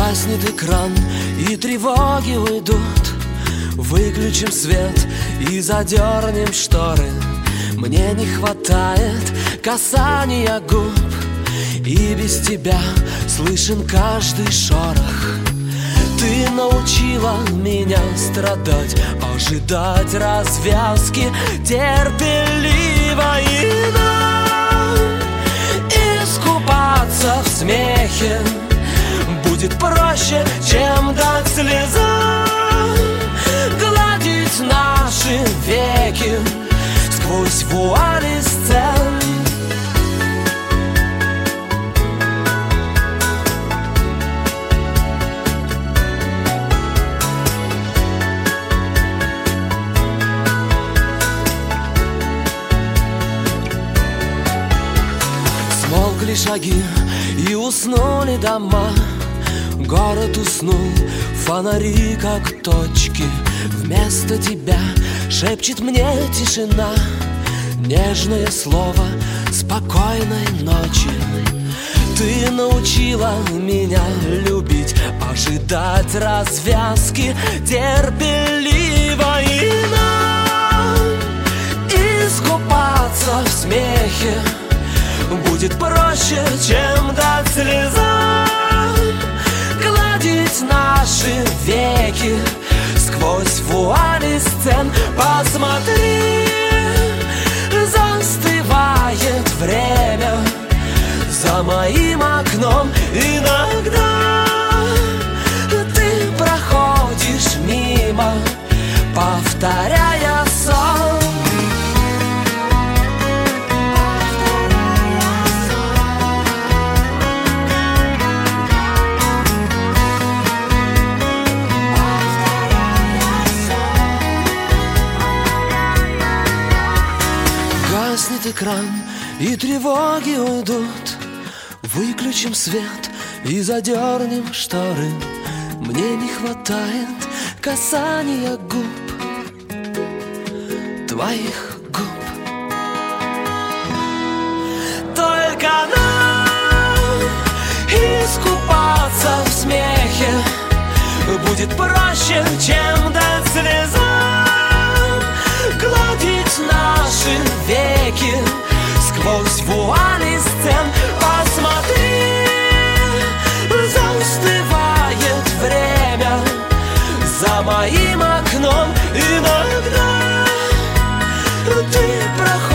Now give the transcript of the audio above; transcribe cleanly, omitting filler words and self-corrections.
Гаснет экран, и тревоги уйдут. Выключим свет и задернем шторы. Мне не хватает касания губ, и без тебя слышен каждый шорох. Ты научила меня страдать, ожидать развязки терпеливо, и нам искупаться в смехе будет проще, чем дать слезам гладить наши веки сквозь вуали сцен. Смолкли шаги и уснули дома. Город уснул, фонари как точки. Вместо тебя шепчет мне тишина нежное слово спокойной ночи. Ты научила меня любить, ожидать развязки терпеливо, и нам искупаться в смехе будет проще, чем дать слезам гладить наши веки сквозь вуали сцен. Посмотри, застывает время за моим окном. Иногда ты проходишь мимо, повторяя сон. Гаснет экран, и тревоги уйдут. Выключим свет и задернем шторы. Мне не хватает касания губ, твоих губ. Только нам искупаться в смехе будет проще, чем дать слезам гладить наши веки сквозь вуали сцен. Посмотри, застывает время за моим окном. Иногда ты проходишь